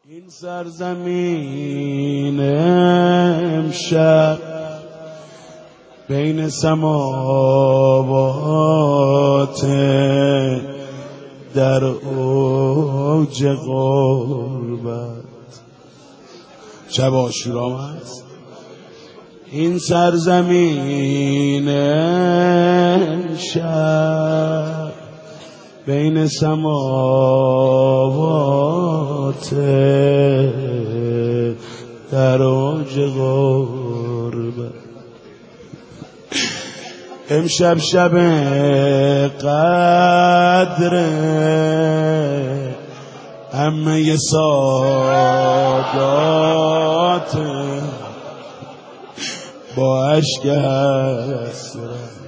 این سرزمین امشب بین سماوات در اوج غربت شب عاشورا هست. این سرزمین امشب بین سماوات در اوج غربت. امشب شب قدر همه سادات با اشک حسرت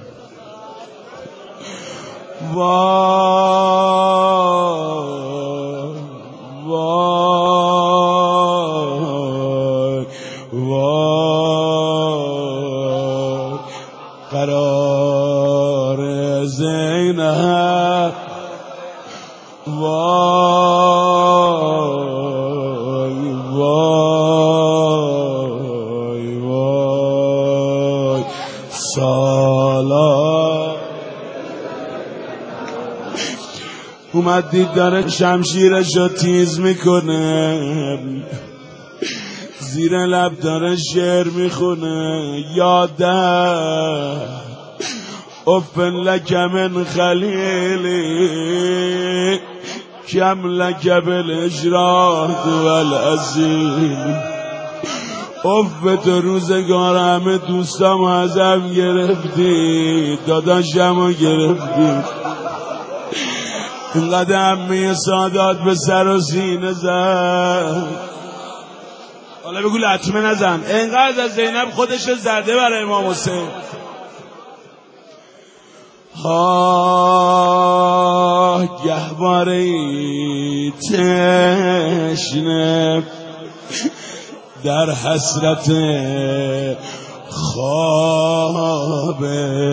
وای وای وای قرار زینب وای وای وای سالا اومد دید داره شمشیرشو تیز میکنه، زیر لب داره شعر میخونه. یادم افن لک من خلیلی کم لک بالاجراد والعظیم. اف تو روزگار همه دوستام ازم گرفتی، داداشمو گرفتی. اینقدر همه سادات به سر و سینه زد، حالا بگو لطمه نزن. اینقدر از زینب خودش زده برای امام حسین. گهواره تشنه در حسرت خواب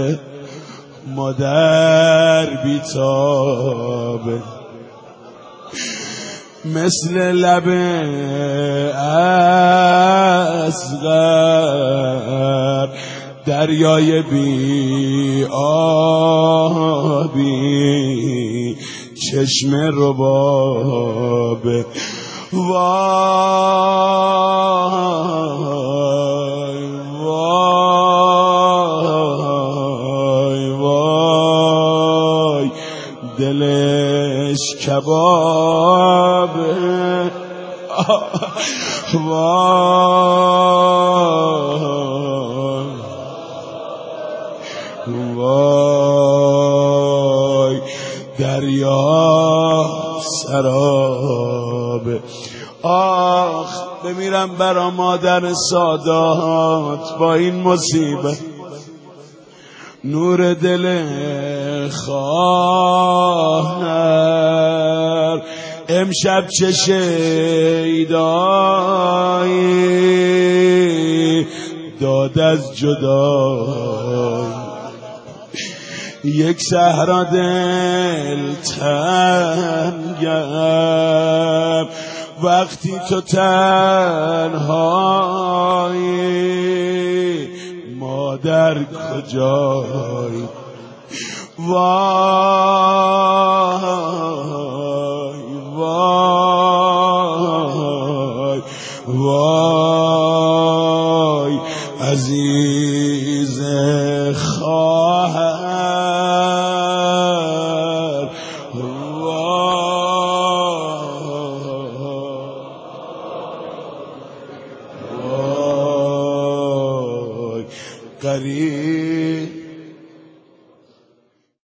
مادر بیتابه، مثل لب اصغر دریای بی آبی چشم ربابه. وای وای وای دلش کبابه. وای وای دریا سرابه. آخ بمیرم برا مادر سادات با این مصیبت. نور دل خواهر امشب چه شیدایی داد از جدایی. یک صحرا دل تنگم وقتی تو تنهایی، مادر کجایی؟ وای وای وای عزیز خواهر. وای قریب